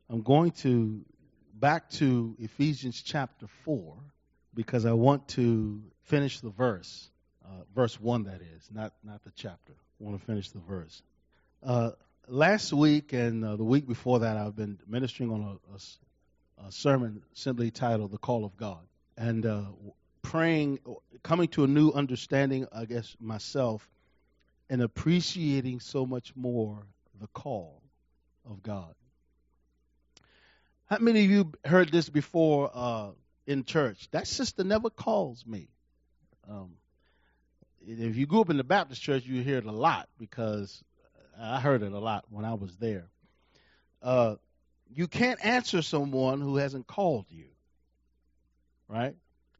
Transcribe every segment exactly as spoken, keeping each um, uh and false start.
I'm going to back to Ephesians chapter four because I want to finish the verse, uh, verse one that is, not, not the chapter. I want to finish the verse. Uh, last week and uh, the week before that, I've been ministering on a, a, a sermon simply titled The Call of God. And uh, praying, coming to a new understanding, I guess, myself, and appreciating so much more the call of God. How many of you heard this before uh, in church? That sister never calls me. Um, if you grew up in the Baptist church, you hear it a lot because I heard it a lot when I was there. Uh, you can't answer someone who hasn't called you, right?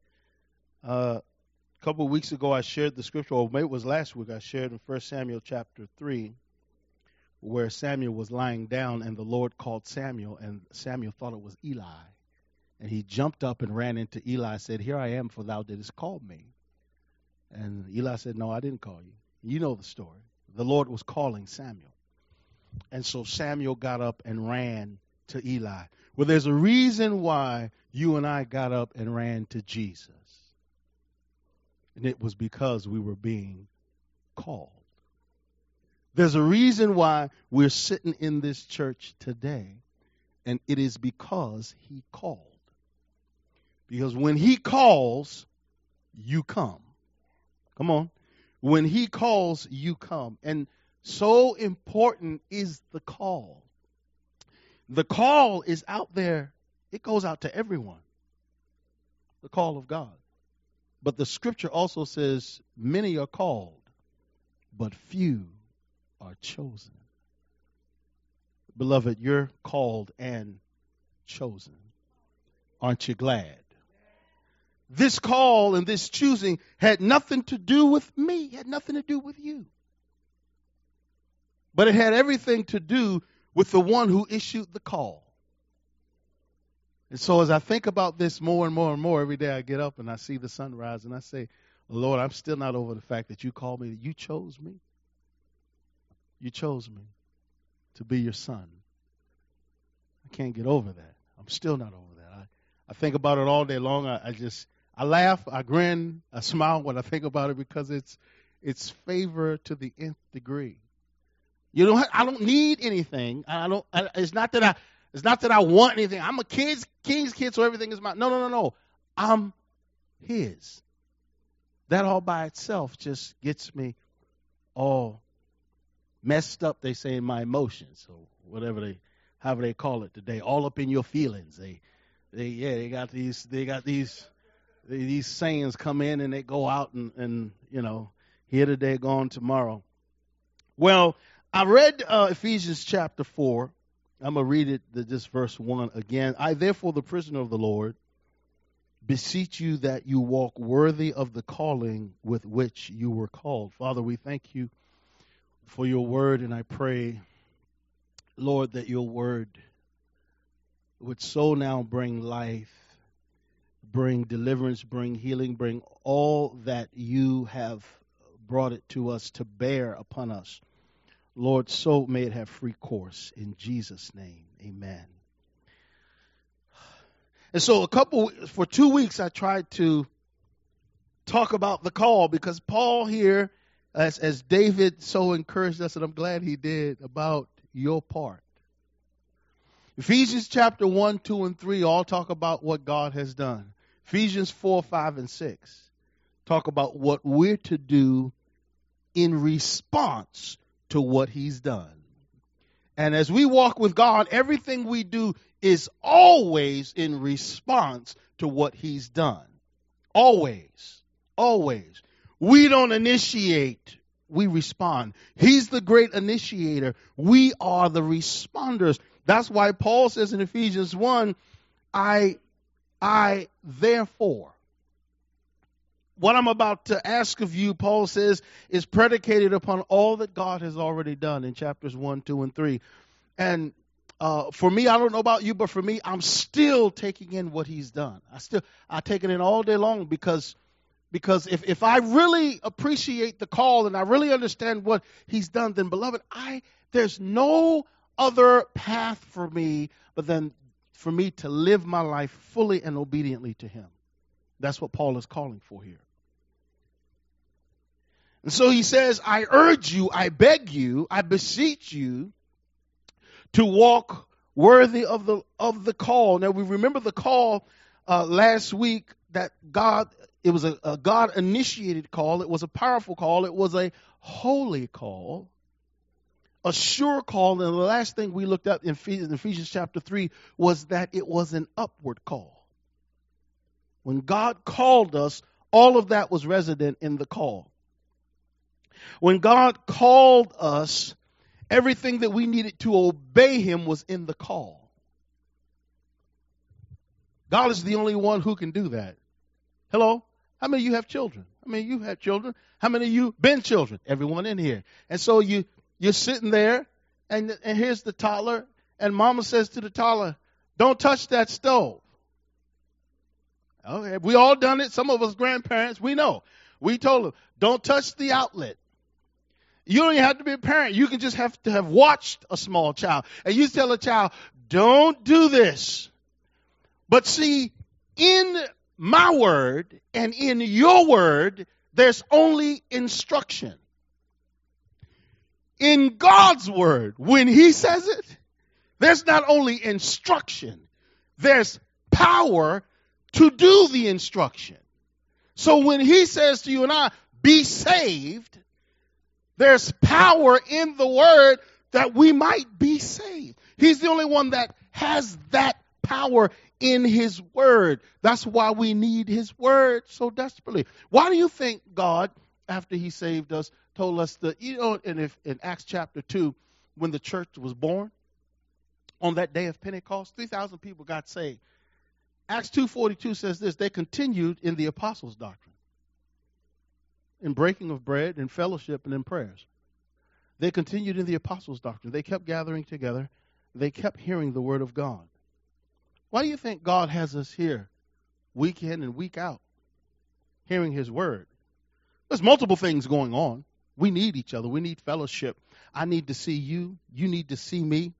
Uh, a couple of weeks ago, I shared the scripture, or maybe it was last week, I shared in First Samuel chapter three, where Samuel was lying down and the Lord called Samuel, and Samuel thought it was Eli. And he jumped up and ran into Eli and said, "Here I am, for thou didst call me." And Eli said, "No, I didn't call you." You know the story. The Lord was calling Samuel. And so Samuel got up and ran to Eli. Well, there's a reason why you and I got up and ran to Jesus. And it was because we were being called. There's a reason why we're sitting in this church today, and it is because he called. Because when he calls, you come. Come on. When he calls, you come. And so important is the call. The call is out there. It goes out to everyone. The call of God. But the scripture also says, many are called, but few are chosen. Beloved, you're called and chosen. Aren't you glad? This call and this choosing had nothing to do with me, had nothing to do with you. But it had everything to do with the one who issued the call. And so as I think about this more and more and more, every day I get up and I see the sunrise and I say, Lord, I'm still not over the fact that you called me, that you chose me. You chose me to be your son. I can't get over that. I'm still not over that. I, I think about it all day long. I, I just, I laugh, I grin, I smile when I think about it because it's it's favor to the nth degree. You don't. I don't need anything. I don't. I, it's not that I. It's not that I want anything. I'm a kid's king's kid, so everything is mine. No, no, no, no. I'm his. That all by itself just gets me all messed up, they say, in my emotions, or whatever they, however they call it today, all up in your feelings. They, they, yeah, they got these, they got these, these sayings come in and they go out and, and you know, here today, gone tomorrow. Well, I read uh, Ephesians chapter four. I'm gonna read it, the, this verse one again. I, therefore, the prisoner of the Lord, beseech you that you walk worthy of the calling with which you were called. Father, we thank you for your word, and I pray, Lord, that your word would so now bring life, bring deliverance, bring healing, bring all that you have brought it to us to bear upon us. Lord, so may it have free course in Jesus' name. Amen. And so a couple, for two weeks, I tried to talk about the call because Paul here, As, as David so encouraged us, and I'm glad he did, about your part. Ephesians chapter one, two, and three all talk about what God has done. Ephesians four, five, and six talk about what we're to do in response to what he's done. And as we walk with God, everything we do is always in response to what he's done. Always. Always. We don't initiate, we respond. He's the great initiator. We are the responders. That's why Paul says in Ephesians one, I, I, therefore. What I'm about to ask of you, Paul says, is predicated upon all that God has already done in chapters one, two, and three. And uh, for me, I don't know about you, but for me, I'm still taking in what he's done. I still, I take it in all day long because Because if, if I really appreciate the call and I really understand what he's done, then, beloved, I there's no other path for me but then for me to live my life fully and obediently to him. That's what Paul is calling for here. And so he says, I urge you, I beg you, I beseech you to walk worthy of the of the call. Now we remember the call uh, last week that God, it was a, a God-initiated call. It was a powerful call. It was a holy call, a sure call. And the last thing we looked at in Ephesians, in Ephesians chapter three was that it was an upward call. When God called us, all of that was resident in the call. When God called us, everything that we needed to obey him was in the call. God is the only one who can do that. Hello? How many of you have children? How many of you have children? How many of you been children? Everyone in here. And so you, you're sitting there, and, and here's the toddler, and mama says to the toddler, don't touch that stove. Okay, we all done it. Some of us grandparents, we know. We told them, don't touch the outlet. You don't even have to be a parent. You can just have to have watched a small child. And you tell a child, don't do this. But see, in my word and in your word, there's only instruction. In God's word, when he says it, there's not only instruction, there's power to do the instruction. So when he says to you and I, be saved, there's power in the word that we might be saved. He's the only one that has that power in his word. That's why we need his word so desperately. Why do you think God, after he saved us, told us that, you know, in, if, in Acts chapter two, when the church was born, on that day of Pentecost, three thousand people got saved. Acts two forty-two says this, they continued in the apostles' doctrine, in breaking of bread, in fellowship, and in prayers. They continued in the apostles' doctrine. They kept gathering together. They kept hearing the word of God. Why do you think God has us here week in and week out, hearing his word? There's multiple things going on. We need each other. We need fellowship. I need to see you. You need to see me.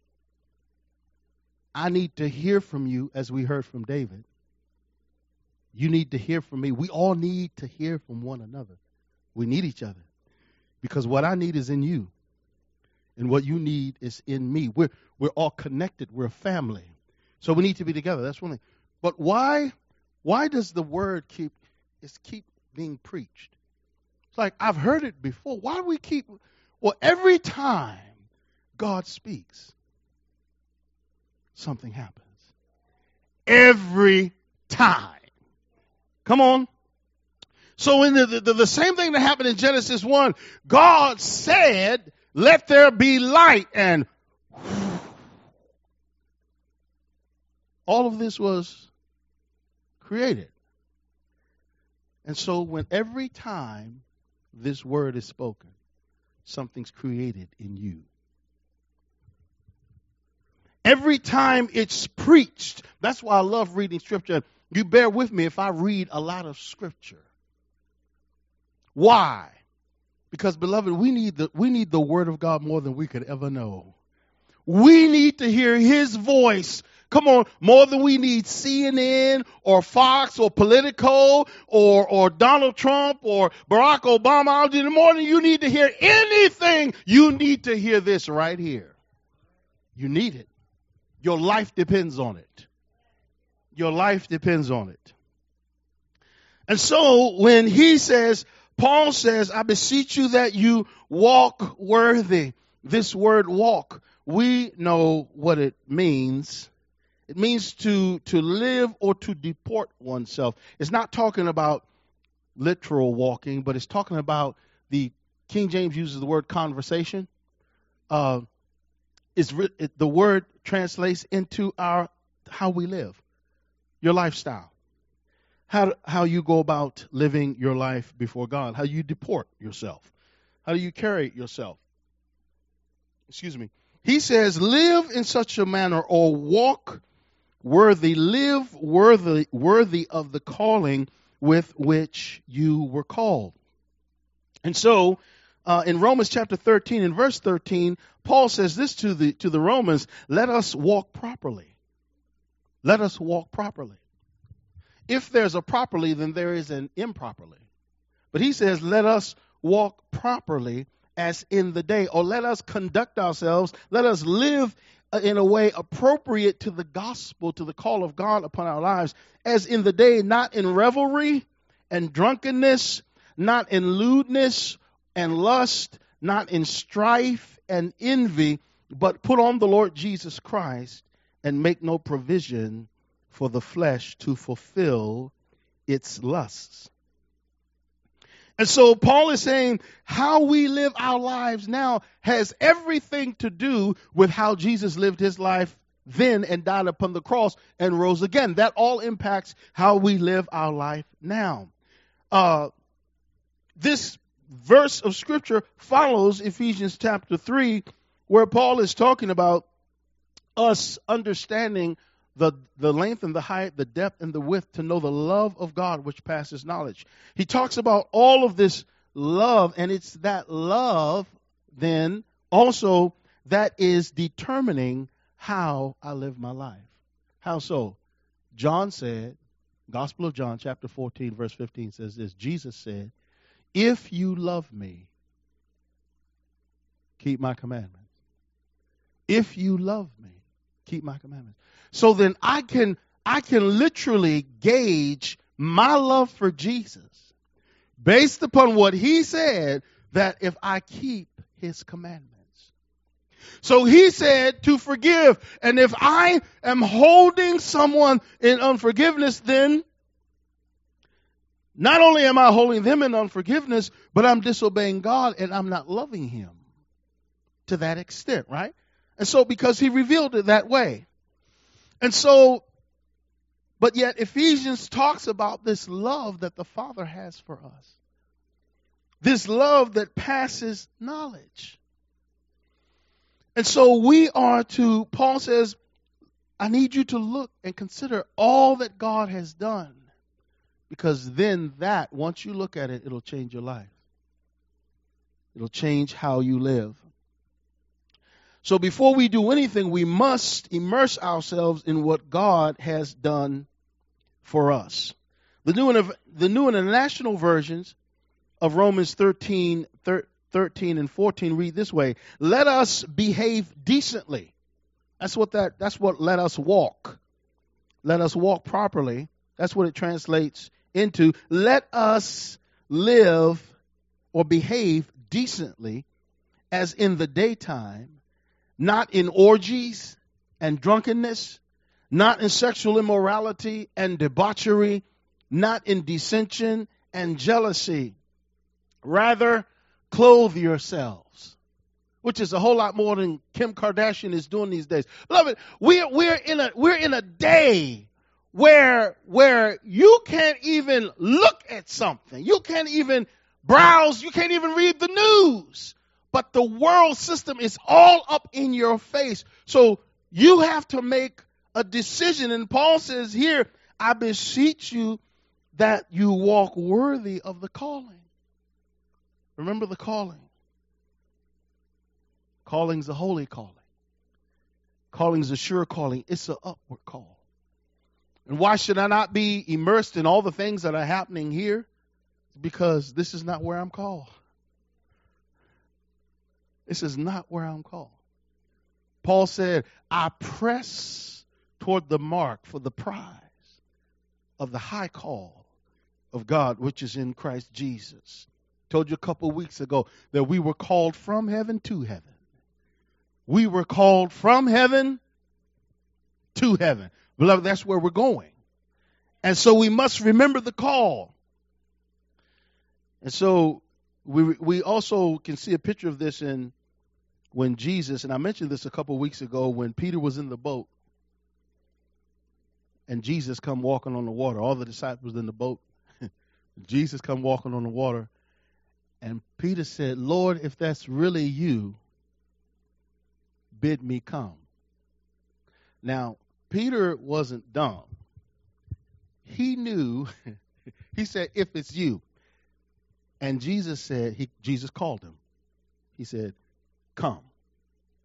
I need to hear from you as we heard from David. You need to hear from me. We all need to hear from one another. We need each other. Because what I need is in you. And what you need is in me. We're, we're all connected. We're a family. So we need to be together. That's one thing. But why, why does the word keep, is keep being preached? It's like, I've heard it before. Why do we keep, well, every time God speaks, something happens. Every time. Come on. So in the, the, the same thing that happened in Genesis one, God said, let there be light, and all of this was created. And so when every time this word is spoken, something's created in you. Every time it's preached, that's why I love reading scripture. You bear with me if I read a lot of scripture. Why? Because, beloved, we need the we need the word of God more than we could ever know. We need to hear his voice. Come on, more than we need C N N or Fox or Politico or or Donald Trump or Barack Obama. More than you need to hear anything, you need to hear this right here. You need it. Your life depends on it. Your life depends on it. And so when he says, Paul says, I beseech you that you walk worthy. This word walk, we know what it means. It means to, to live or to deport oneself. It's not talking about literal walking, but it's talking about the, King James uses the word conversation. Uh, it's, it, the word translates into our how we live, your lifestyle, how how you go about living your life before God, how you deport yourself, how do you carry yourself. Excuse me. He says, live in such a manner or walk worthy, live worthy, worthy of the calling with which you were called. And so, uh, in Romans chapter thirteen, in verse thirteen, Paul says this to the to the Romans, let us walk properly. Let us walk properly. If there's a properly, then there is an improperly. But he says, let us walk properly as in the day, or let us conduct ourselves, let us live in a way appropriate to the gospel, to the call of God upon our lives, as in the day, not in revelry and drunkenness, not in lewdness and lust, not in strife and envy, but put on the Lord Jesus Christ and make no provision for the flesh to fulfill its lusts. And so Paul is saying how we live our lives now has everything to do with how Jesus lived his life then and died upon the cross and rose again. That all impacts how we live our life now. Uh, this verse of Scripture follows Ephesians chapter three, where Paul is talking about us understanding the, the length and the height, the depth and the width, to know the love of God which passes knowledge. He talks about all of this love, and it's that love then also that is determining how I live my life. How so? John said, Gospel of John chapter fourteen verse fifteen says this, Jesus said, if you love me, keep my commandments. If you love me, keep my commandments. So then I can I can literally gauge my love for Jesus based upon what he said, that if I keep his commandments. So he said to forgive. And if I am holding someone in unforgiveness, then not only am I holding them in unforgiveness, but I'm disobeying God and I'm not loving him to that extent, right? And so because he revealed it that way. And so, but yet Ephesians talks about this love that the Father has for us. This love that passes knowledge. And so we are to, Paul says, I need you to look and consider all that God has done. Because then that, once you look at it, it'll change your life. It'll change how you live. So before we do anything, we must immerse ourselves in what God has done for us. The New and the New and International versions of Romans thirteen, thirteen and fourteen read this way: let us behave decently. That's what that that's what let us walk. Let us walk properly. That's what it translates into. Let us live or behave decently as in the daytime, not in orgies and drunkenness, not in sexual immorality and debauchery, not in dissension and jealousy. Rather, clothe yourselves, which is a whole lot more than Kim Kardashian is doing these days. Beloved, we're we're in a we're in a day where where you can't even look at something, you can't even browse, you can't even read the news. But the world system is all up in your face. So you have to make a decision. And Paul says here, I beseech you that you walk worthy of the calling. Remember the calling. Calling's a holy calling. Calling's a sure calling. It's an upward call. And why should I not be immersed in all the things that are happening here? Because this is not where I'm called. This is not where I'm called. Paul said, I press toward the mark for the prize of the high call of God, which is in Christ Jesus. Told you a couple of weeks ago that we were called from heaven to heaven. We were called from heaven to heaven. Beloved, that's where we're going. And so we must remember the call. And so we we also can see a picture of this in when Jesus, and I mentioned this a couple of weeks ago, when Peter was in the boat and Jesus come walking on the water. All the disciples in the boat. Jesus come walking on the water. And Peter said, Lord, if that's really you, bid me come. Now, Peter wasn't dumb. He knew, he said, if it's you. And Jesus said, he, Jesus called him. He said, come.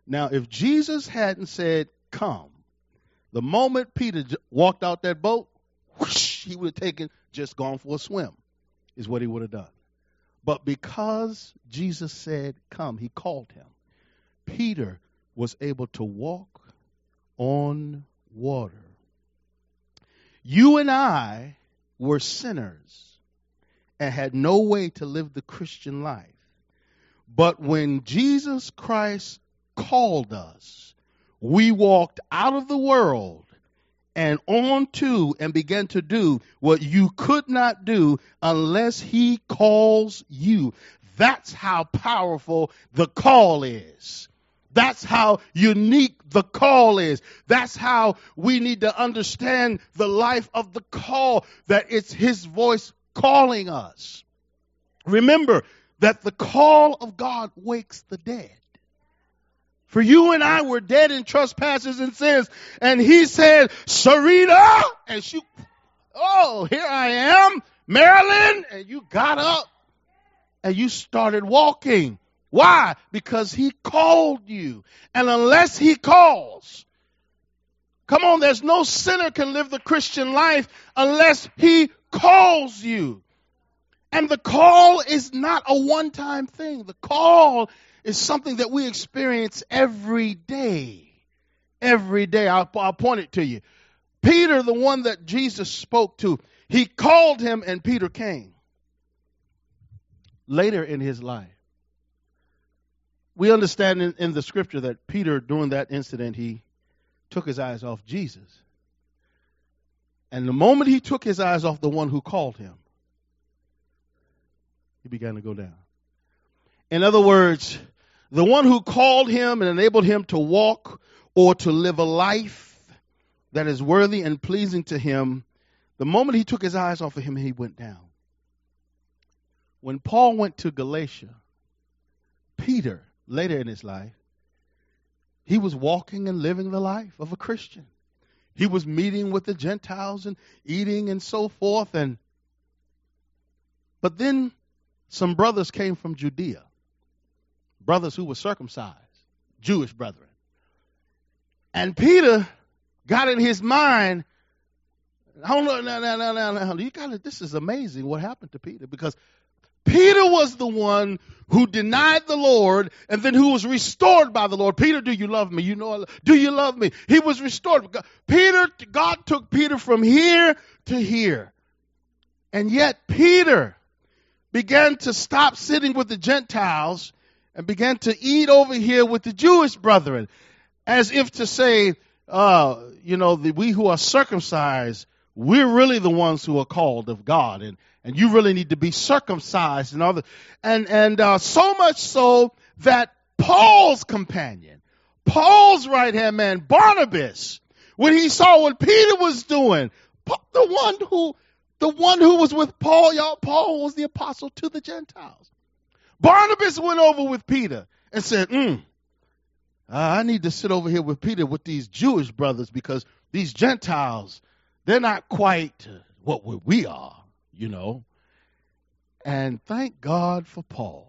Now, if Jesus hadn't said, come, the moment Peter j- walked out that boat, whoosh, he would have taken, just gone for a swim, is what he would have done. But because Jesus said, come, he called him, Peter was able to walk on water. You and I were sinners and had no way to live the Christian life. But when Jesus Christ called us, we walked out of the world and on to and began to do what you could not do unless he calls you. That's how powerful the call is. That's how unique the call is. That's how we need to understand the life of the call, that it's his voice calling us. Remember that the call of God wakes the dead. For you and I were dead in trespasses and sins. And he said, Sarita, and she, oh, here I am, Marilyn. And you got up and you started walking. Why? Because he called you. And unless he calls, come on, there's no sinner can live the Christian life unless he calls you. And the call is not a one-time thing. The call is something that we experience every day. Every day. I'll, I'll point it to you. Peter, the one that Jesus spoke to, he called him and Peter came. Later in his life, we understand in, in the scripture that Peter, during that incident, he took his eyes off Jesus. And the moment he took his eyes off the one who called him, he began to go down. In other words, the one who called him and enabled him to walk or to live a life that is worthy and pleasing to him, the moment he took his eyes off of him, he went down. When Paul went to Galatia, Peter, later in his life, he was walking and living the life of a Christian. He was meeting with the Gentiles and eating and so forth. And but then some brothers came from Judea, brothers who were circumcised, Jewish brethren. And Peter got in his mind, hold on, no, no, no, no, no. You gotta, this is amazing what happened to Peter, because Peter was the one who denied the Lord and then who was restored by the Lord. Peter, do you love me? You know, do you love me? He was restored. Peter, God took Peter from here to here. And yet Peter began to stop sitting with the Gentiles and began to eat over here with the Jewish brethren, as if to say, uh, you know, the, we who are circumcised, we're really the ones who are called of God, and, and you really need to be circumcised and all that. And, and uh, so much so that Paul's companion, Paul's right-hand man, Barnabas, when he saw what Peter was doing, the one who The one who was with Paul, y'all, Paul was the apostle to the Gentiles. Barnabas went over with Peter and said, mm, I need to sit over here with Peter with these Jewish brothers, because these Gentiles, they're not quite what we are, you know. And thank God for Paul.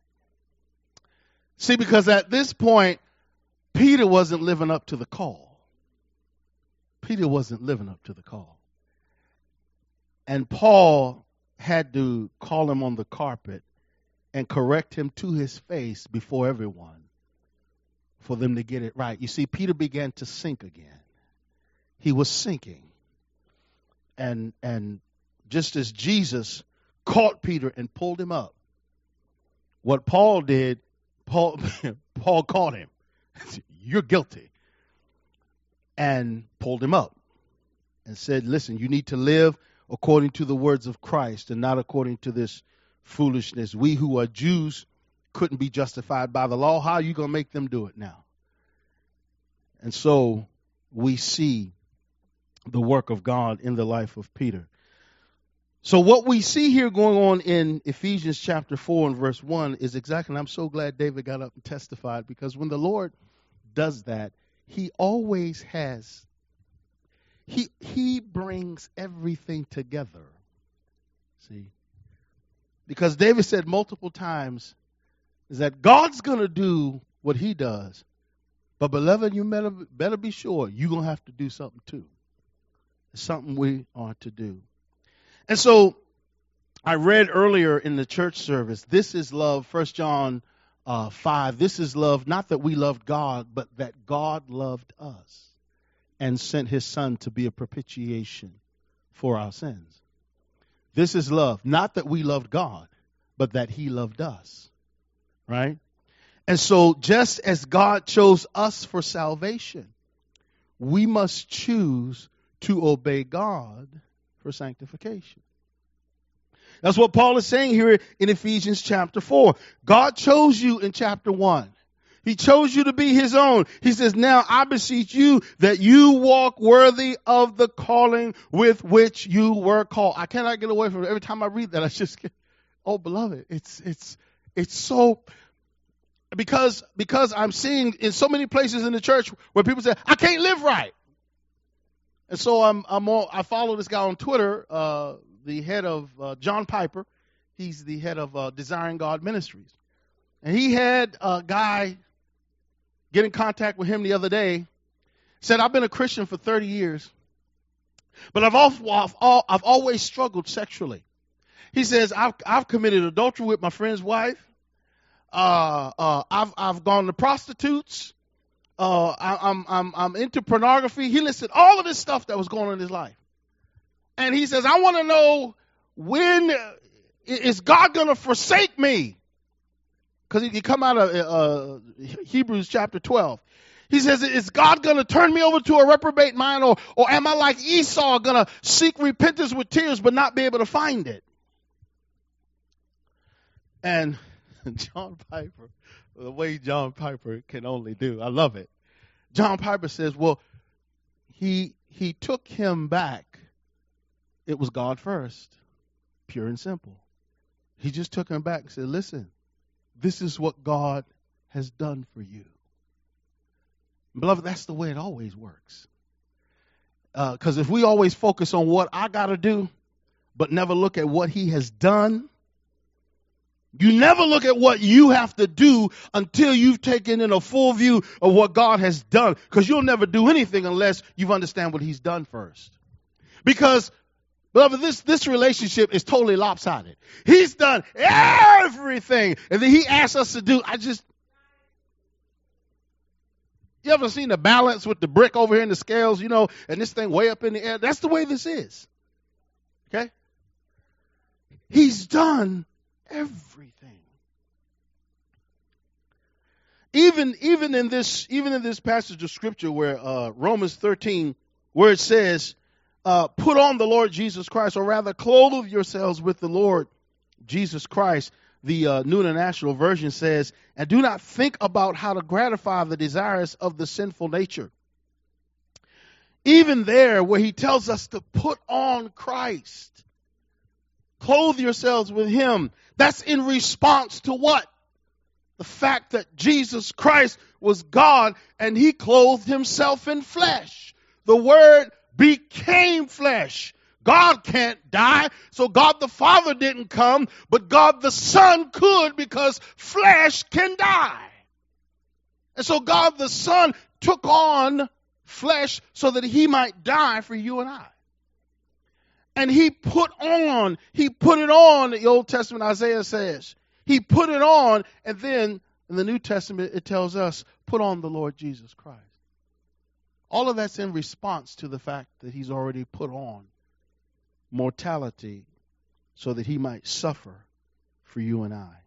See, because at this point, Peter wasn't living up to the call. Peter wasn't living up to the call. And Paul had to call him on the carpet and correct him to his face before everyone for them to get it right. You see, Peter began to sink again. He was sinking. And, and just as Jesus caught Peter and pulled him up, what Paul did, Paul, Paul caught him. You're guilty. And pulled him up and said, listen, you need to live according to the words of Christ and not according to this foolishness. We who are Jews couldn't be justified by the law. How are you going to make them do it now? And so we see the work of God in the life of Peter. So what we see here going on in Ephesians chapter four and verse one is exactly, and I'm so glad David got up and testified, because when the Lord does that, he always has He he brings everything together. See? Because David said multiple times is that God's going to do what he does, But beloved, you better, better be sure you're going to have to do something too. It's something we are to do. And so I read earlier in the church service, this is love, First John uh, five. This is love, not that we loved God, but that God loved us and sent his son to be a propitiation for our sins. This is love, not that we loved God, but that he loved us. Right? And so just as God chose us for salvation, we must choose to obey God for sanctification. That's what Paul is saying here in Ephesians chapter four. God chose you in chapter one. He chose you to be his own. He says, now I beseech you that you walk worthy of the calling with which you were called. I cannot get away from it. Every time I read that, I just get, oh, beloved, it's, it's, it's so, because, because I'm seeing in so many places in the church where people say, I can't live right. And so I'm, I'm on, I follow this guy on Twitter, uh, the head of uh, John Piper. He's the head of uh, Desiring God Ministries. And he had a guy get in contact with him the other day. Said, I've been a Christian for thirty years, but I've, also, I've, all, I've always struggled sexually. He says, I've, I've committed adultery with my friend's wife. Uh, uh, I've, I've gone to prostitutes. Uh, I, I'm, I'm, I'm into pornography. He listed all of this stuff that was going on in his life. And he says, I want to know, when is God going to forsake me? Because he, he come out of uh, Hebrews chapter twelve. He says, is God going to turn me over to a reprobate mind, or, or am I like Esau, going to seek repentance with tears but not be able to find it? And John Piper, the way John Piper can only do, I love it. John Piper says, well, he he took him back. It was God first, pure and simple. He just took him back and said, listen, this is what God has done for you. Beloved, that's the way it always works. Because uh, if we always focus on what I got to do, but never look at what he has done, you never look at what you have to do until you've taken in a full view of what God has done. Because you'll never do anything unless you understand what he's done first. Because, beloved, this, this relationship is totally lopsided. He's done everything. And then he asks us to do, I just, you ever seen the balance with the brick over here in the scales, you know, and this thing way up in the air? That's the way this is. Okay? He's done everything. Even, even in this, even in this passage of scripture where, uh, Romans thirteen, where it says, uh, put on the Lord Jesus Christ, or rather clothe yourselves with the Lord Jesus Christ. The uh, New International Version says, and do not think about how to gratify the desires of the sinful nature. Even there where he tells us to put on Christ, clothe yourselves with him. That's in response to what? The fact that Jesus Christ was God and he clothed himself in flesh. The word became flesh. God can't die, so God the Father didn't come, but God the Son could, because flesh can die. And so God the Son took on flesh so that he might die for you and I. And he put on, he put it on, the Old Testament Isaiah says. He put it on, and then in the New Testament it tells us, put on the Lord Jesus Christ. All of that's in response to the fact that he's already put on mortality so that he might suffer for you and I.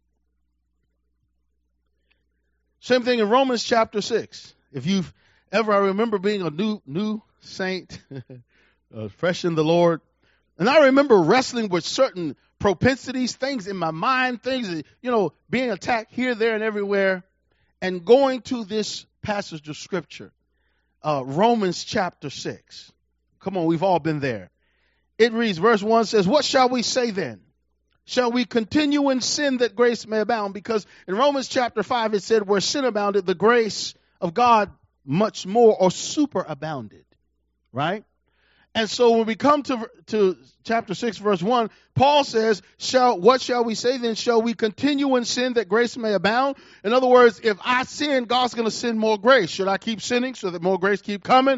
Same thing in Romans chapter six. If you've ever, I remember being a new new saint, uh, fresh in the Lord, and I remember wrestling with certain propensities, things in my mind, things, you know, being attacked here, there, and everywhere, and going to this passage of scripture, uh, Romans chapter six. Come on, we've all been there. It reads, verse one says, what shall we say then? Shall we continue in sin that grace may abound? Because in Romans chapter five, it said, where sin abounded, the grace of God much more, or superabounded. Right? And so when we come to, to chapter six, verse one, Paul says, "Shall what shall we say then? Shall we continue in sin that grace may abound?" In other words, if I sin, God's going to send more grace. Should I keep sinning so that more grace keep coming?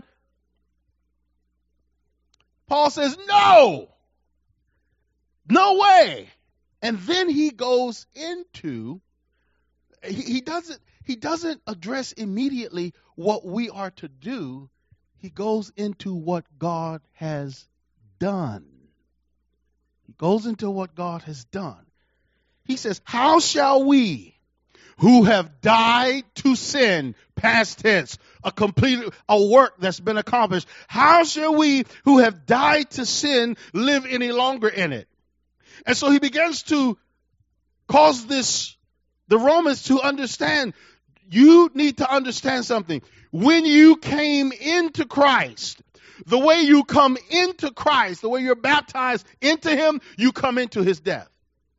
Paul says, no. No way. And then he goes into, he, he doesn't he doesn't address immediately what we are to do. He goes into what God has done. He goes into what God has done. He says, "How shall we who have died to sin," past tense, a complete a work that's been accomplished, "how shall we who have died to sin live any longer in it?" And so he begins to cause this, the Romans to understand, you need to understand something. When you came into Christ, the way you come into Christ, the way you're baptized into him, you come into his death.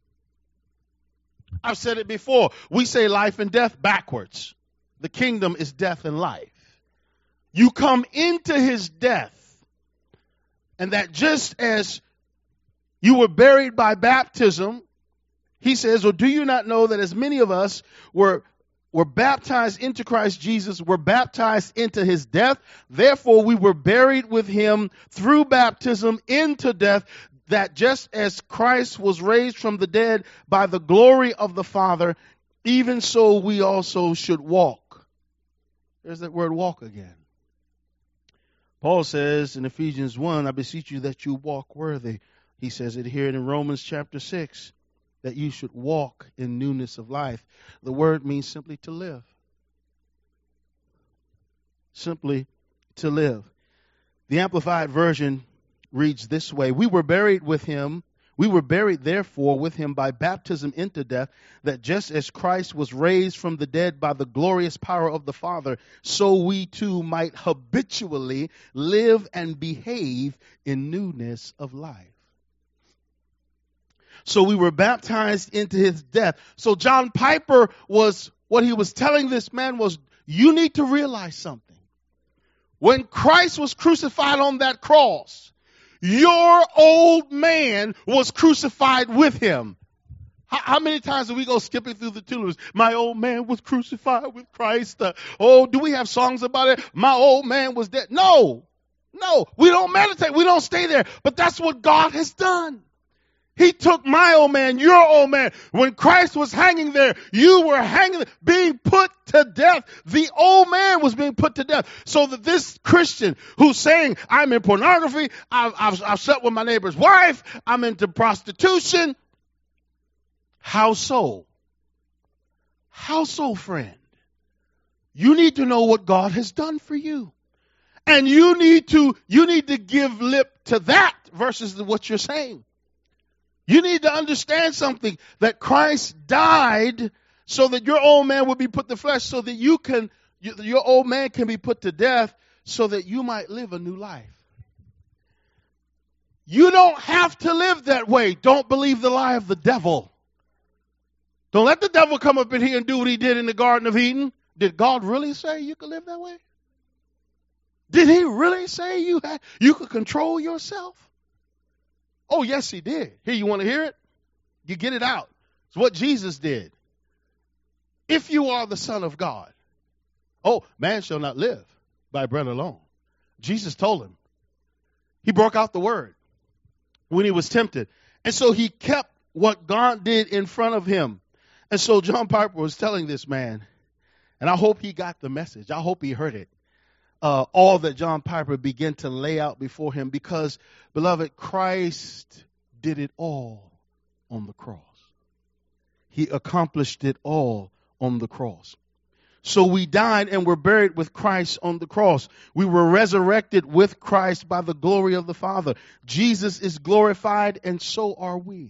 I've said it before. We say life and death backwards. The kingdom is death and life. You come into his death. And that just as you were buried by baptism, he says, "Or do you not know that as many of us were were baptized into Christ Jesus, were baptized into his death? Therefore we were buried with him through baptism into death, that just as Christ was raised from the dead by the glory of the Father, even so we also should walk." There's that word walk again. Paul says in Ephesians one, "I beseech you that you walk worthy." He says it here in Romans chapter six, that you should walk in newness of life. The word means simply to live. Simply to live. The Amplified Version reads this way: "We were buried with him. We were buried, therefore, with him by baptism into death, that just as Christ was raised from the dead by the glorious power of the Father, so we too might habitually live and behave in newness of life." So we were baptized into his death. So John Piper was, what he was telling this man was, you need to realize something. When Christ was crucified on that cross, your old man was crucified with him. How, how many times do we go skipping through the tulips? My old man was crucified with Christ. Uh, oh, do we have songs about it? My old man was dead. No, no, we don't meditate. We don't stay there. But that's what God has done. He took my old man, your old man. When Christ was hanging there, you were hanging, being put to death. The old man was being put to death. So that this Christian who's saying, I'm in pornography, I've, I've, I've slept with my neighbor's wife, I'm into prostitution. How so? How so, friend? You need to know what God has done for you. And you need to, you need to give lip to that versus what you're saying. You need to understand something, that Christ died so that your old man would be put to flesh, so that you can, your old man can be put to death so that you might live a new life. You don't have to live that way. Don't believe the lie of the devil. Don't let the devil come up in here and do what he did in the Garden of Eden. Did God really say you could live that way? Did he really say you had, you could control yourself? Oh, yes, he did. Here, you want to hear it? You get it out. It's what Jesus did. If you are the Son of God, oh, man shall not live by bread alone. Jesus told him. He broke out the word when he was tempted. And so he kept what God did in front of him. And so John Piper was telling this man, and I hope he got the message. I hope he heard it. Uh, all that John Piper began to lay out before him, because, beloved, Christ did it all on the cross. He accomplished it all on the cross. So we died and were buried with Christ on the cross. We were resurrected with Christ by the glory of the Father. Jesus is glorified, and so are we.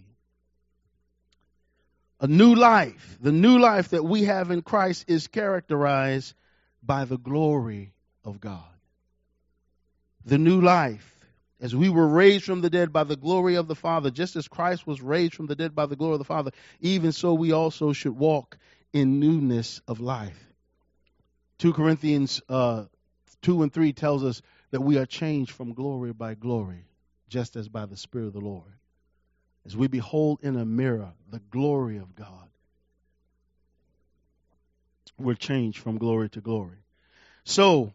A new life, the new life that we have in Christ, is characterized by the glory of God. The new life, as we were raised from the dead by the glory of the Father, just as Christ was raised from the dead by the glory of the Father, even so we also should walk in newness of life. Second Corinthians uh, two and three tells us that we are changed from glory by glory, just as by the Spirit of the Lord. As we behold in a mirror the glory of God, we're changed from glory to glory. So,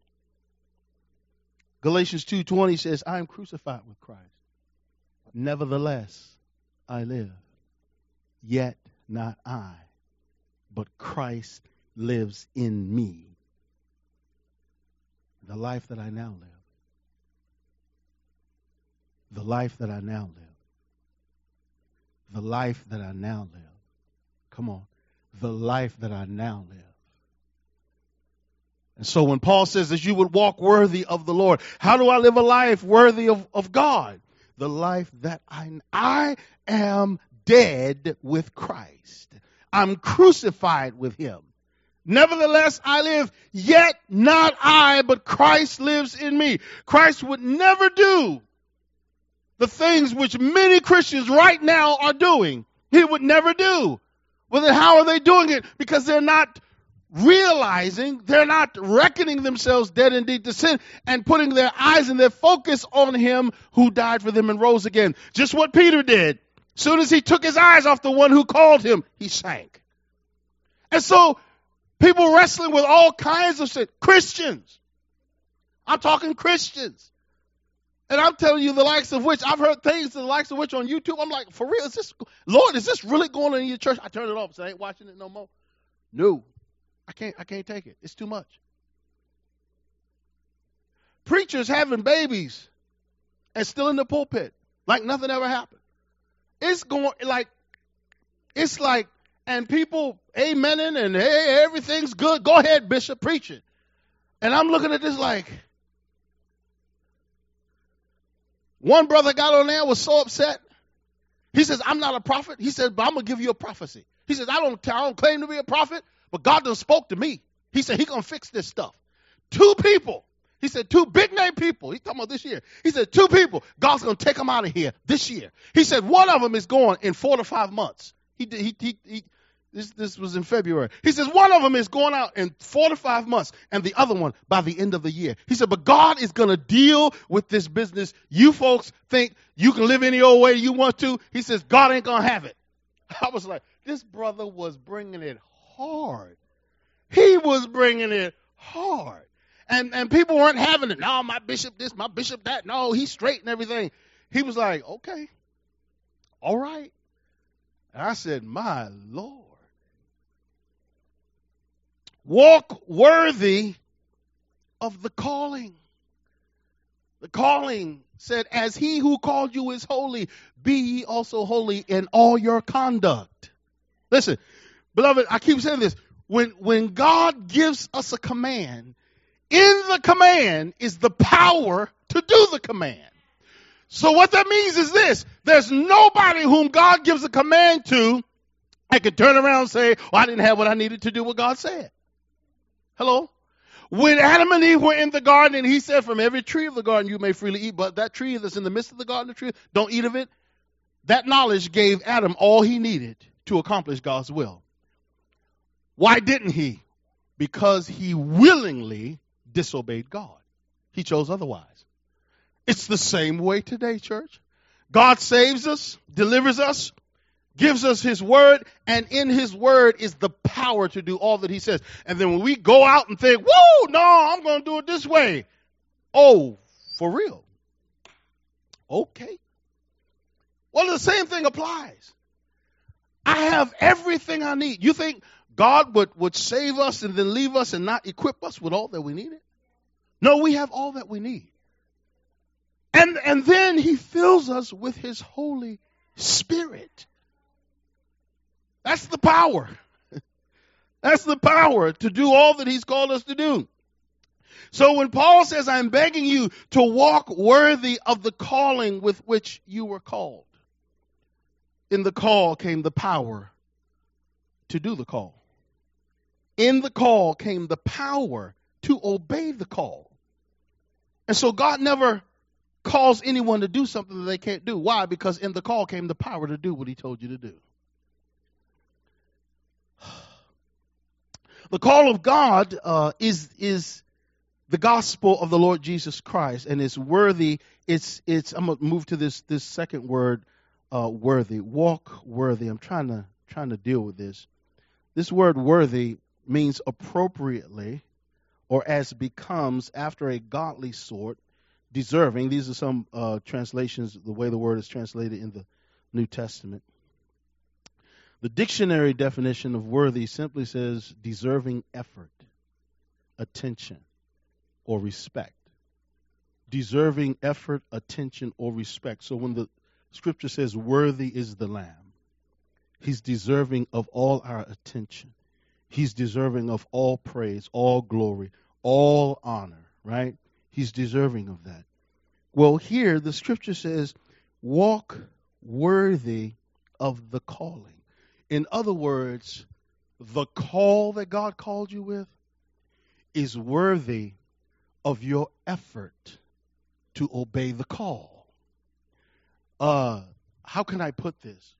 Galatians two twenty says, I am crucified with Christ. Nevertheless, I live. Yet not I, but Christ lives in me. The life that I now live. The life that I now live. The life that I now live. Come on. The life that I now live. And so when Paul says that you would walk worthy of the Lord, how do I live a life worthy of, of God? The life that I, I am dead with Christ. I'm crucified with him. Nevertheless, I live, yet not I, but Christ lives in me. Christ would never do the things which many Christians right now are doing. He would never do. Well, then how are they doing it? Because they're not realizing, they're not reckoning themselves dead indeed to sin and putting their eyes and their focus on him who died for them and rose again. Just what Peter did. As soon as he took his eyes off the one who called him, he sank. And so people wrestling with all kinds of sin. Christians. I'm talking Christians. And I'm telling you the likes of which, I've heard things the likes of which on YouTube. I'm like, for real, is this, Lord, is this really going on in your church? I turn it off, so I ain't watching it no more. No. I can't, I can't take it. It's too much. Preachers having babies and still in the pulpit like nothing ever happened. It's going like, it's like, and people amening and hey, everything's good. Go ahead, Bishop, preach it. And I'm looking at this like, one brother got on there, was so upset. He says, I'm not a prophet. He said, but I'm going to give you a prophecy. He says, I don't, I don't claim to be a prophet, but God done spoke to me. He said, he going to fix this stuff. Two people. He said, two big name people. He's talking about this year. He said, two people. God's going to take them out of here this year. He said, one of them is going in four to five months. He did, he, he, he, this, this was in February. He says, one of them is going out in four to five months and the other one by the end of the year. He said, but God is going to deal with this business. You folks think you can live any old way you want to. He says, God ain't going to have it. I was like, this brother was bringing it hard. He was bringing it hard. And and people weren't having it. No, my bishop this, my bishop that. No, he's straight and everything. He was like, okay, all right. And I said, my Lord. Walk worthy of the calling. The calling said, as he who called you is holy, be ye also holy in all your conduct. Listen, beloved, I keep saying this. When, when God gives us a command, in the command is the power to do the command. So what that means is this. There's nobody whom God gives a command to that can turn around and say, well, I didn't have what I needed to do what God said. Hello? When Adam and Eve were in the garden and he said, from every tree of the garden you may freely eat, but that tree that's in the midst of the garden, the tree, don't eat of it. That knowledge gave Adam all he needed to accomplish God's will. Why didn't he? Because he willingly disobeyed God. He chose otherwise. It's the same way today, church. God saves us, delivers us, gives us his word, and in his word is the power to do all that he says. And then when we go out and think, whoa, no, I'm going to do it this way. Oh, for real? Okay. Well, the same thing applies. I have everything I need. You think God would, would save us and then leave us and not equip us with all that we needed? No, we have all that we need. And, and then he fills us with his Holy Spirit. That's the power. That's the power to do all that he's called us to do. So when Paul says, I'm begging you to walk worthy of the calling with which you were called. In the call came the power to do the call. In the call came the power to obey the call. And so God never calls anyone to do something that they can't do. Why? Because in the call came the power to do what he told you to do. The call of God uh, is, is the gospel of the Lord Jesus Christ, and it's worthy. It's it's. I'm gonna move to this this second word, uh, worthy. Walk worthy. I'm trying to trying to deal with this. This word worthy means appropriately, or as becomes, after a godly sort, deserving. These are some uh, translations, the way the word is translated in the New Testament. The dictionary definition of worthy simply says deserving effort, attention, or respect. Deserving effort, attention, or respect. So when the scripture says worthy is the Lamb, he's deserving of all our attention. He's deserving of all praise, all glory, all honor, right? He's deserving of that. Well, here the scripture says, walk worthy of the calling. In other words, the call that God called you with is worthy of your effort to obey the call. Uh, how can I put this?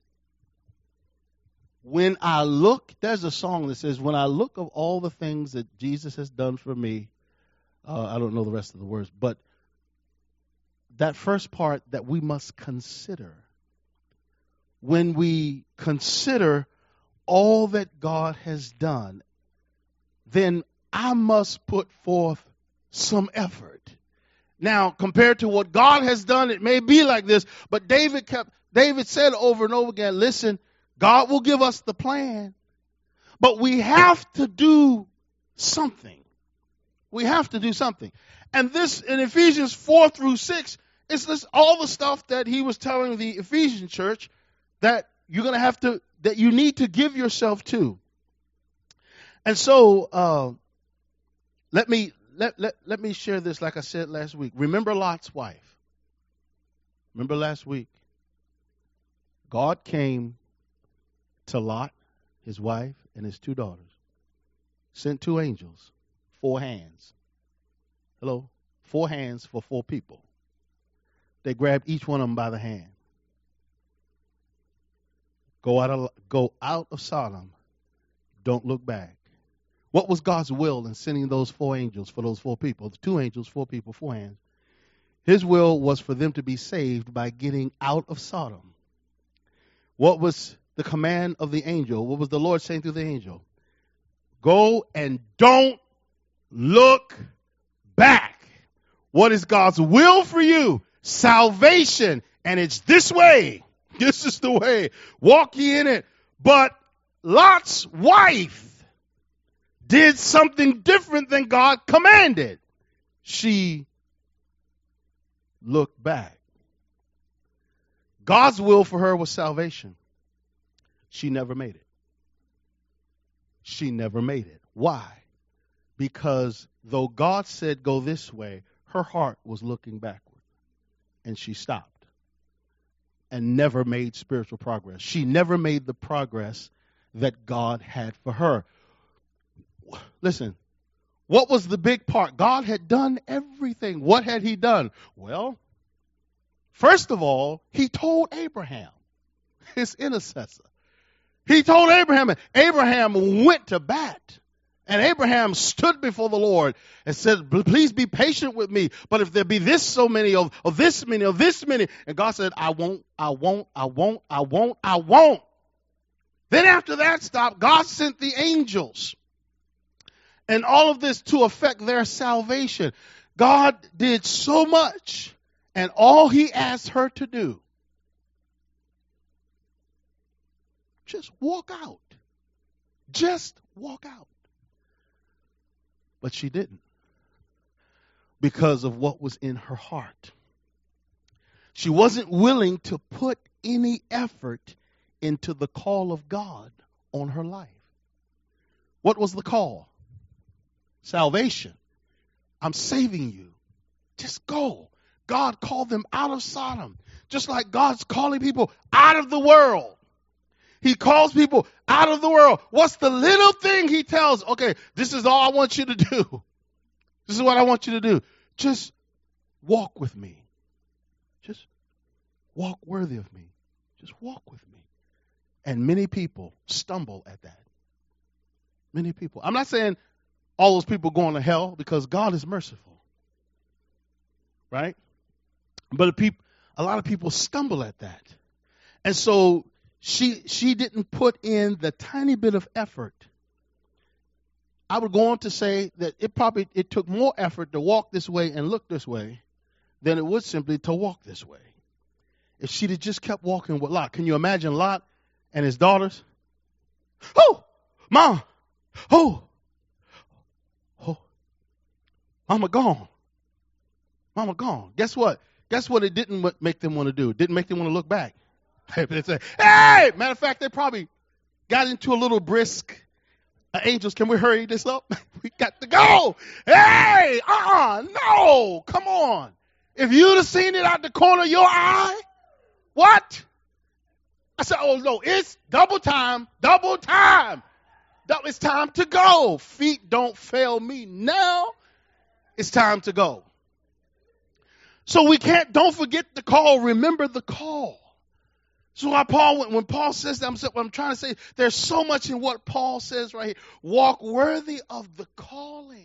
When I look, there's a song that says, when I look of all the things that Jesus has done for me, uh, I don't know the rest of the words, but that first part that we must consider. When we consider all that God has done, then I must put forth some effort. Now, compared to what God has done, it may be like this, but David kept, David said over and over again, listen, God will give us the plan, but we have to do something. We have to do something. And this, in Ephesians four through six, it's this, all the stuff that he was telling the Ephesian church that you're going to have to, that you need to give yourself to. And so, uh, let me, let, let, let me share this like I said last week. Remember Lot's wife. Remember last week? God came to Lot, his wife, and his two daughters. Sent two angels, four hands. Hello? Four hands for four people. They grabbed each one of them by the hand. Go out of, go out of Sodom. Don't look back. What was God's will in sending those four angels for those four people? The two angels, four people, four hands. His will was for them to be saved by getting out of Sodom. What was the command of the angel? What was the Lord saying through the angel? Go and don't look back. What is God's will for you? Salvation. And it's this way. This is the way. Walk ye in it. But Lot's wife did something different than God commanded. She looked back. God's will for her was salvation. She never made it. She never made it. Why? Because though God said go this way, her heart was looking backward. And she stopped and never made spiritual progress. She never made the progress that God had for her. Listen, what was the big part? God had done everything. What had he done? Well, first of all, he told Abraham, his intercessor. He told Abraham, and Abraham went to bat. And Abraham stood before the Lord and said, please be patient with me. But if there be this so many, or, or this many, or this many. And God said, I won't, I won't, I won't, I won't, I won't. Then after that stopped, God sent the angels. And all of this to affect their salvation. God did so much. And all he asked her to do, just walk out. Just walk out. But she didn't. Because of what was in her heart. She wasn't willing to put any effort into the call of God on her life. What was the call? Salvation. I'm saving you. Just go. God called them out of Sodom. Just like God's calling people out of the world. He calls people out of the world. What's the little thing he tells? Okay, this is all I want you to do. This is what I want you to do. Just walk with me. Just walk worthy of me. Just walk with me. And many people stumble at that. Many people. I'm not saying all those people going to hell because God is merciful. Right? But a, peop, a lot of people stumble at that. And so she she didn't put in the tiny bit of effort. I would go on to say that it probably it took more effort to walk this way and look this way than it would simply to walk this way. If she'd have just kept walking with Lot. Can you imagine Lot and his daughters? Oh, Mom. Oh, oh, Mama gone. Mama gone. Guess what? Guess what it didn't make them want to do? It didn't make them want to look back. They say, hey! Matter of fact, they probably got into a little brisk. Uh, angels, can we hurry this up? We got to go. Hey! Uh-uh. No! Come on. If you'd have seen it out the corner of your eye, what? I said, oh, no, it's double time. Double time. It's time to go. Feet don't fail me now. It's time to go. So we can't, don't forget the call. Remember the call. So why Paul, when, when Paul says that, I'm, what I'm trying to say, there's so much in what Paul says right here. Walk worthy of the calling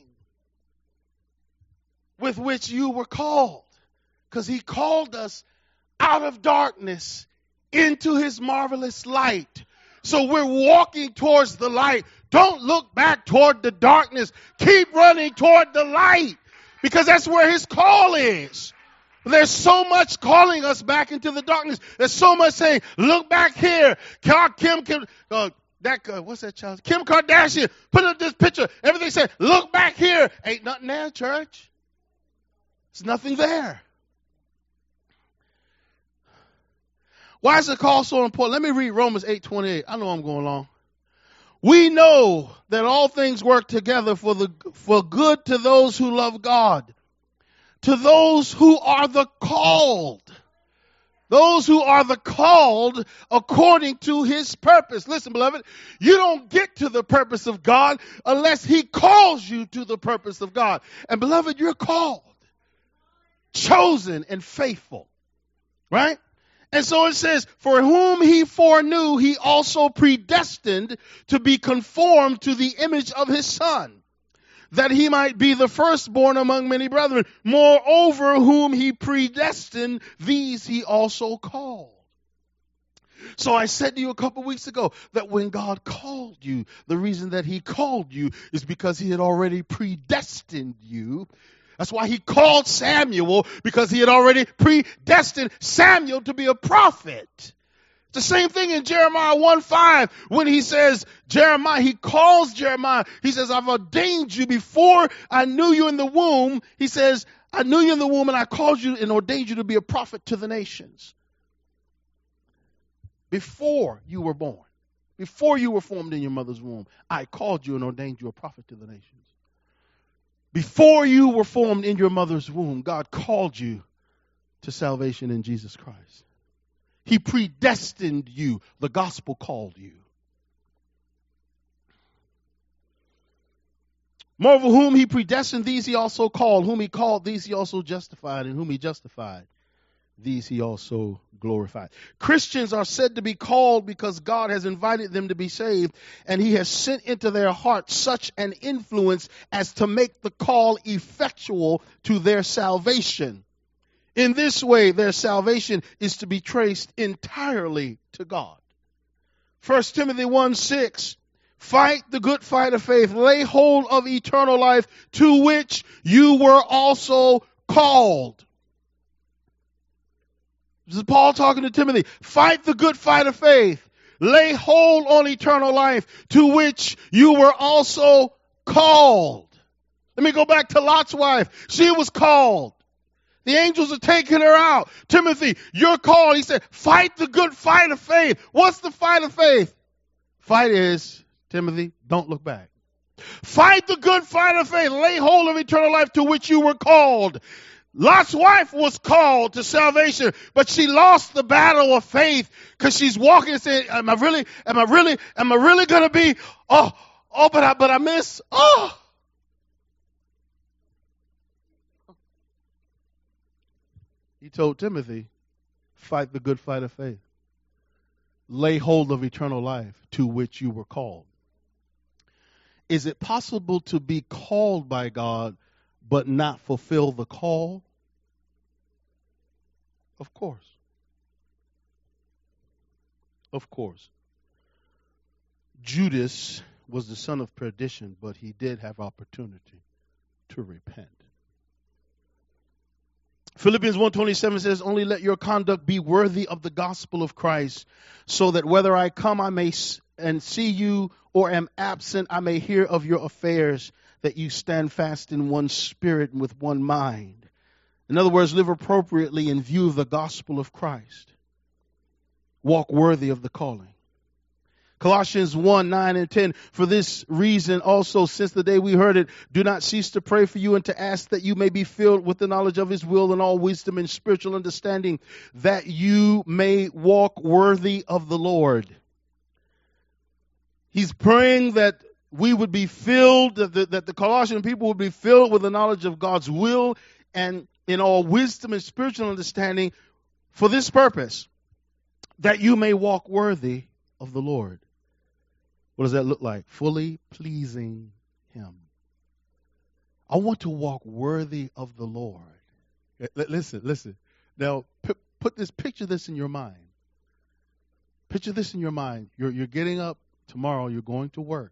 with which you were called. Because he called us out of darkness into his marvelous light. So we're walking towards the light. Don't look back toward the darkness. Keep running toward the light. Because that's where his call is. There's so much calling us back into the darkness. There's so much saying, look back here. Kim, Kim, uh, that, uh, what's that child? Kim Kardashian, put up this picture. Everything said, look back here. Ain't nothing there, church. There's nothing there. Why is the call so important? Let me read Romans eight twenty-eight. I know I'm going long. We know that all things work together for the for good to those who love God, to those who are the called. Those who are the called according to his purpose. Listen, beloved, you don't get to the purpose of God unless he calls you to the purpose of God. And beloved, you're called, chosen, and faithful. Right? And so it says, for whom he foreknew, he also predestined to be conformed to the image of his Son, that he might be the firstborn among many brethren. Moreover, whom he predestined, these he also called. So I said to you a couple weeks ago that when God called you, the reason that he called you is because he had already predestined you. That's why he called Samuel, because he had already predestined Samuel to be a prophet. It's the same thing in Jeremiah one five when he says, Jeremiah, he calls Jeremiah. He says, I've ordained you before I knew you in the womb. He says, I knew you in the womb and I called you and ordained you to be a prophet to the nations. Before you were born, before you were formed in your mother's womb, I called you and ordained you a prophet to the nations. Before you were formed in your mother's womb, God called you to salvation in Jesus Christ. He predestined you. The gospel called you. Moreover, whom he predestined, these he also called. Whom he called, these he also justified. And whom he justified, these he also glorified. Christians are said to be called because God has invited them to be saved, and he has sent into their hearts such an influence as to make the call effectual to their salvation. In this way, their salvation is to be traced entirely to God. First Timothy one six, fight the good fight of faith, lay hold of eternal life, to which you were also called. This is Paul talking to Timothy. Fight the good fight of faith. Lay hold on eternal life, to which you were also called. Let me go back to Lot's wife. She was called. The angels are taking her out. Timothy, you're called. He said, fight the good fight of faith. What's the fight of faith? Fight is, Timothy, don't look back. Fight the good fight of faith. Lay hold of eternal life, to which you were called. Lot's wife was called to salvation, but she lost the battle of faith because she's walking and saying, am I really, am I really, am I really going to be, oh, oh, but I, but I miss, oh. He told Timothy, fight the good fight of faith. Lay hold of eternal life, to which you were called. Is it possible to be called by God but not fulfill the call? Of course. Of course. Judas was the son of perdition, but he did have opportunity to repent. Philippians one twenty-seven says, only let your conduct be worthy of the gospel of Christ, so that whether I come I may s- and see you or am absent, I may hear of your affairs, that you stand fast in one spirit and with one mind. In other words, live appropriately in view of the gospel of Christ. Walk worthy of the calling. Colossians one, nine and ten, for this reason also, since the day we heard it, do not cease to pray for you and to ask that you may be filled with the knowledge of his will and all wisdom and spiritual understanding, that you may walk worthy of the Lord. He's praying that we would be filled, that the, that the Colossian people would be filled with the knowledge of God's will and in all wisdom and spiritual understanding for this purpose, that you may walk worthy of the Lord. What does that look like? Fully pleasing him. I want to walk worthy of the Lord. L- listen, listen. Now, p- put this, picture this in your mind. Picture this in your mind. You're, you're getting up tomorrow. You're going to work.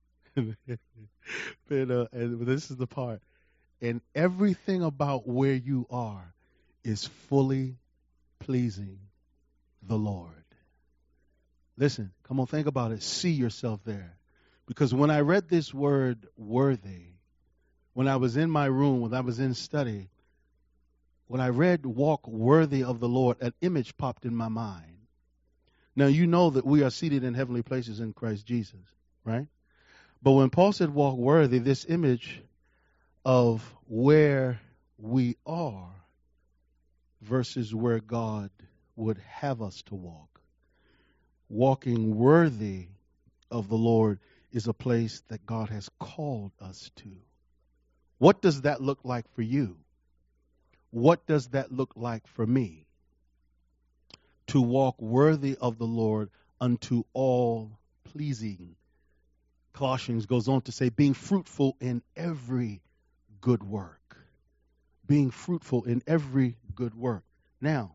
but, uh, and this is the part. And everything about where you are is fully pleasing the Lord. Listen, come on, think about it. See yourself there. Because when I read this word worthy, when I was in my room, when I was in study, when I read walk worthy of the Lord, an image popped in my mind. Now, you know that we are seated in heavenly places in Christ Jesus, right? But when Paul said walk worthy, this image of where we are versus where God would have us to walk. Walking worthy of the Lord is a place that God has called us to. What does that look like for you? What does that look like for me? To walk worthy of the Lord unto all pleasing. Colossians goes on to say, being fruitful in every good work. Being fruitful in every good work. Now,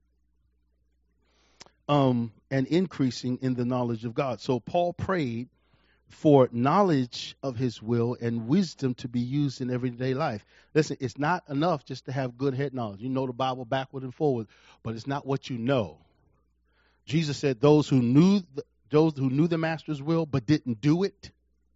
um, and increasing in the knowledge of God. So Paul prayed for knowledge of his will and wisdom to be used in everyday life. Listen, it's not enough just to have good head knowledge. You know the Bible backward and forward, but it's not what you know. Jesus said those who knew the, those who knew the master's will but didn't do it.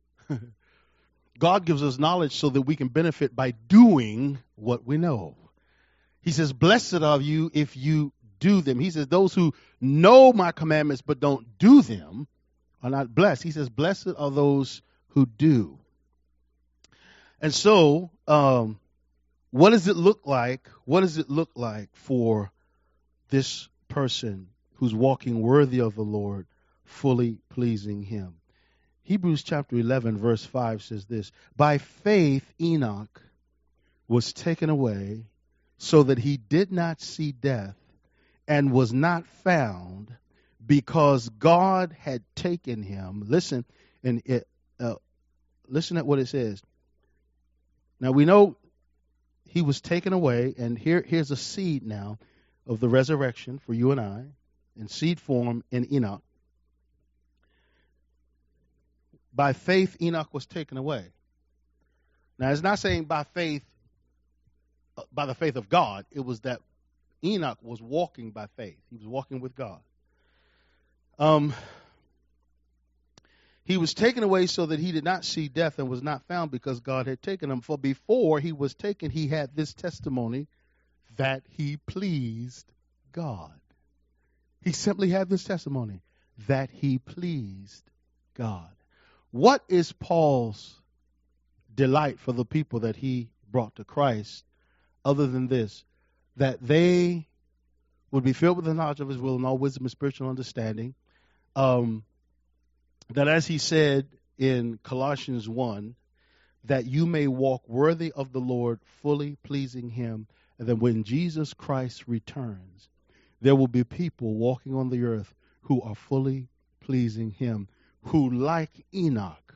God gives us knowledge so that we can benefit by doing what we know. He says, blessed are you if you do them. He says, those who know my commandments but don't do them are not blessed. He says, blessed are those who do. And so, um, what does it look like? What does it look like for this person who's walking worthy of the Lord, fully pleasing him? Hebrews chapter eleven, verse five says this, by faith Enoch was taken away so that he did not see death, and was not found, because God had taken him. Listen, and it, uh, listen at what it says. Now we know he was taken away, and here, here's a seed now of the resurrection for you and I, in seed form in Enoch. By faith, Enoch was taken away. Now it's not saying by faith, by the faith of God. It was that Enoch was walking by faith. He was walking with God. Um, he was taken away so that he did not see death and was not found, because God had taken him. For before he was taken, he had this testimony that he pleased God. He simply had this testimony that he pleased God. What is Paul's delight for the people that he brought to Christ other than this? That they would be filled with the knowledge of his will and all wisdom and spiritual understanding. Um, that as he said in Colossians one, that you may walk worthy of the Lord, fully pleasing him, and that when Jesus Christ returns, there will be people walking on the earth who are fully pleasing him, who, like Enoch,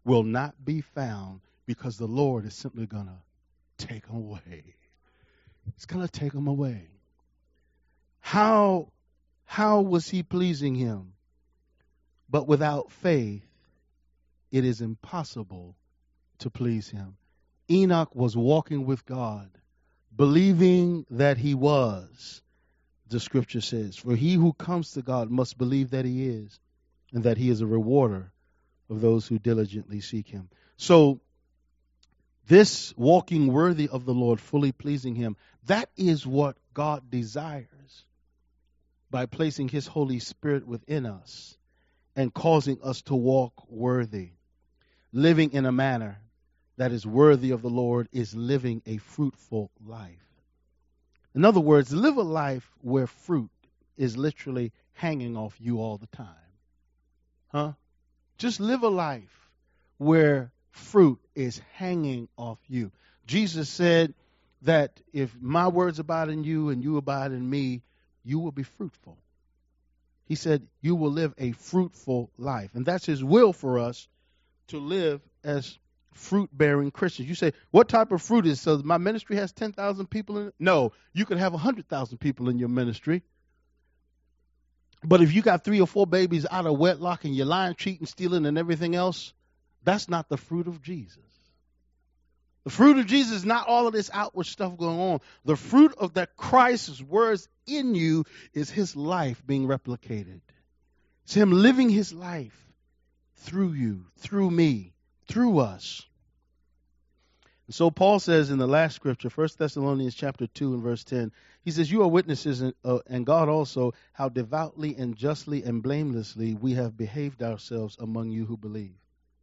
will not be found because the Lord is simply going to take them away. He's going to take them away. How, how was he pleasing him? But without faith, it is impossible to please him. Enoch was walking with God, believing that he was, the scripture says. For he who comes to God must believe that he is, and that he is a rewarder of those who diligently seek him. So, this walking worthy of the Lord, fully pleasing him, that is what God desires by placing his Holy Spirit within us and causing us to walk worthy. Living in a manner that is worthy of the Lord is living a fruitful life. In other words, live a life where fruit is literally hanging off you all the time. Huh? Just live a life where fruit is hanging off you. Jesus said that if my words abide in you and you abide in me, you will be fruitful. He said you will live a fruitful life. And that's his will for us, to live as fruit-bearing Christians. You say, what type of fruit is, so my ministry has ten thousand people in it? No, you could have one hundred thousand people in your ministry. But if you got three or four babies out of wedlock and you're lying, cheating, stealing, and everything else, that's not the fruit of Jesus. The fruit of Jesus is not all of this outward stuff going on. The fruit of that Christ's words in you is his life being replicated. It's him living his life through you, through me, through us. And so Paul says in the last scripture, First Thessalonians chapter two and verse ten, he says, you are witnesses, and, uh, and God also, how devoutly and justly and blamelessly we have behaved ourselves among you who believe.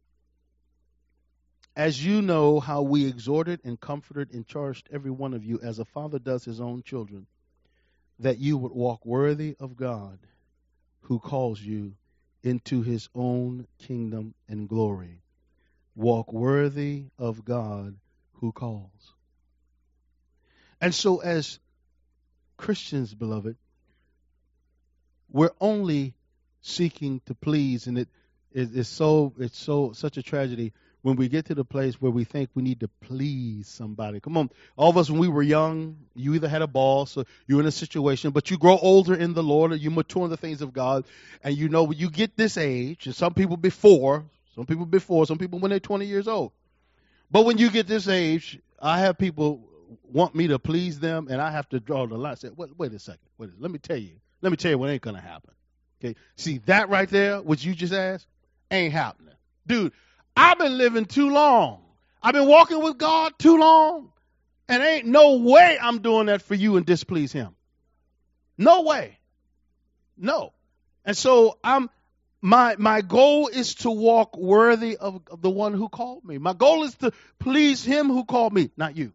As you know how we exhorted and comforted and charged every one of you as a father does his own children, that you would walk worthy of God who calls you into his own kingdom and glory. Walk worthy of God who calls. And so as Christians, beloved, we're only seeking to please, and it is so it's so such a tragedy when we get to the place where we think we need to please somebody. Come on, all of us when we were young, you either had a boss or you were in a situation, but you grow older in the Lord or you mature in the things of God, and you know when you get this age, and some people before, some people before, some people when they're twenty years old. But when you get this age, I have people want me to please them, and I have to draw the line. Say, wait, wait a second, wait. Let me tell you. Let me tell you what ain't gonna happen. Okay, see that right there, what you just asked, ain't happening, dude. I've been living too long. I've been walking with God too long, and ain't no way I'm doing that for you and displease him. No way. No. And so I'm. My my goal is to walk worthy of, of the one who called me. My goal is to please him who called me, not you.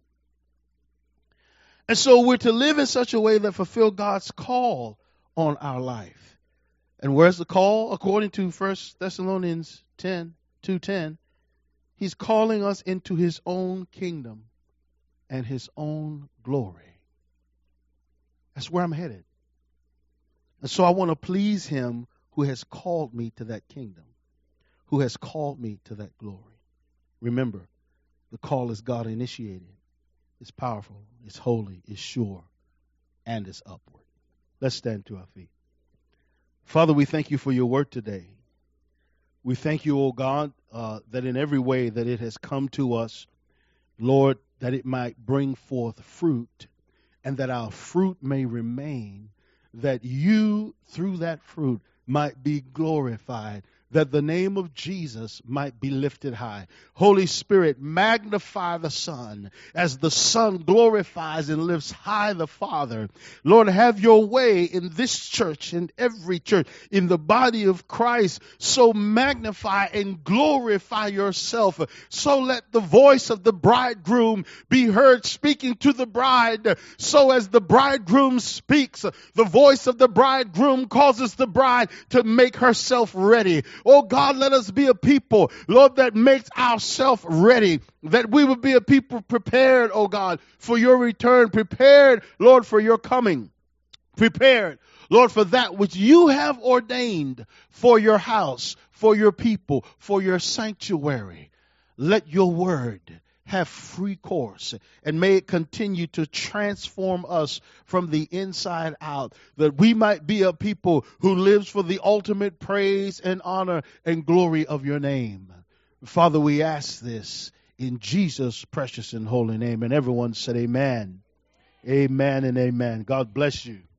And so we're to live in such a way that fulfill God's call on our life. And where's the call? According to First Thessalonians ten, two ten, he's calling us into his own kingdom and his own glory. That's where I'm headed. And so I want to please him who has called me to that kingdom, who has called me to that glory. Remember, the call is God initiated. It's powerful, it's holy, it's sure, and it's upward. Let's stand to our feet. Father, we thank you for your word today. We thank you, O God, uh, that in every way that it has come to us, Lord, that it might bring forth fruit, and that our fruit may remain, that you, through that fruit, might be glorified, that the name of Jesus might be lifted high. Holy Spirit, magnify the Son as the Son glorifies and lifts high the Father. Lord, have your way in this church, in every church, in the body of Christ. So magnify and glorify yourself. So let the voice of the bridegroom be heard speaking to the bride. So as the bridegroom speaks, the voice of the bridegroom causes the bride to make herself ready. Oh God, let us be a people, Lord, that makes ourselves ready, that we would be a people prepared, oh God, for your return, prepared, Lord, for your coming, prepared, Lord, for that which you have ordained for your house, for your people, for your sanctuary. Let your word have free course, and may it continue to transform us from the inside out, that we might be a people who lives for the ultimate praise and honor and glory of your name. Father, we ask this in Jesus' precious and holy name. And everyone said amen. Amen and amen. God bless you.